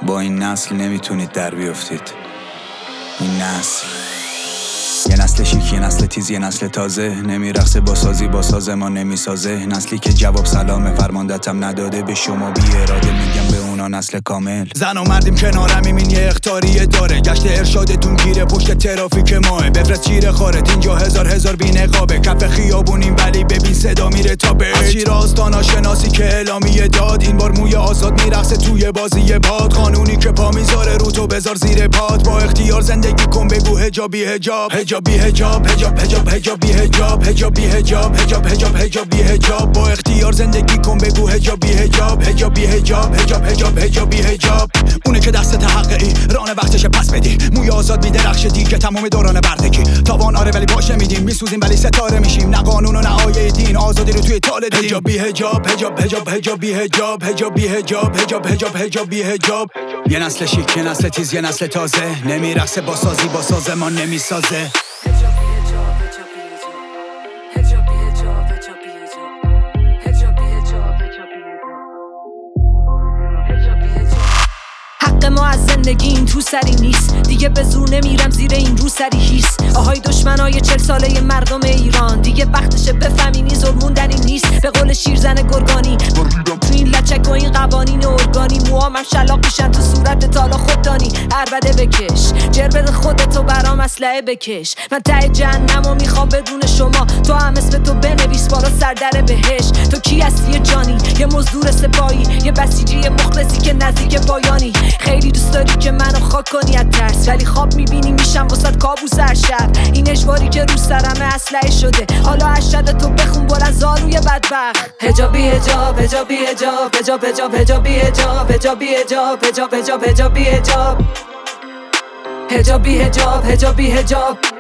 با این نسل نمیتونید در بیافتید. این نسل یه نسل شیک، یه نسل تیز، یه نسل تازه. نمیرقصه با سازی، با ساز ما نمیسازه. نسلی که جواب سلام فرماندتم نداده به شما بی اراده. میگم به اونا نسل کامل. زن و مردیم کنارم، این یه اختاریه داره. گشت ارشادتون گیره پشت ترافیک ماه. بفرست چیره خارت اینجا هزار بی نقابه. کف خیابونیم ولی ببین صدا میره تا به چی راستانا شناسی که اعلامیه داد. این بار موی آزاد میرقصه توی بازی باد. قانونی که پا میذاره رو تو بذار زیر پات. با اختیار زندگی کن بگو حجابی حجاب، حجابی حجاب، حجاب حجاب حجابی حجاب، حجابی حجاب، حجاب حجاب حجابی حجاب. با اختیار زندگی کن بگو حجابی حجاب، حجابی حجاب، حجاب حجاب حجابی حجاب. اونه که دستت حقی ران وقتش پس بدی. موی آزاد میدرخشه دیگه تمام دوران بردگی. تاوان آره ولی باشه میدیم، میسوزیم ولی ستاره میشیم. نه قانون و نه آیه دین، آزادی رو توی تال دیم. حجابی حجاب، حجاب حجاب حجابی حجاب، حجابی حجاب، حجاب حجاب حجابی حجاب. یه نسل شیک، یه نسل تیز، یه نسل تازه. نمیرقصه با سازی، با سازمان نمیسازه. حق ما از زندگی این تو سری نیست. دیگه به زور نمیرم زیر این رو سری هیست. آهای دشمنای 40 ساله مردم ایران، دیگه وقتشه بفهمینی ظلم موندنی نیست. به قول شیرزن گرگانی تو این لچک و این قوانین ارگانی. موهام شلاق میشن تو صورت تالا خوددانی. عربده بکش جر بده خودتو برام اسلحه بکش. من ته جهنمو میخوام بدون شما. تو هم اسم تو بنویس بالا سردر بهش. تو کی هستی جانی؟ یه مزدور سپاهی، یه بسیجی مخلصی که نزدیک پایانی. خیلی دوست داری که منو خاک کنی از ترس، ولی خواب میبینی میشم واسد کابوس هر شب. این اجباری که رو سرمه اسلحه شده. حالا اشهد تو بخون بلند زاروی بدبخت. حجابی حجاب، حجابی حجاب، حجاب حجاب حجابی حجاب، حجابی حجاب، حجاب حجاب حجابی حجاب، حجابی حجاب، حجابی حجاب.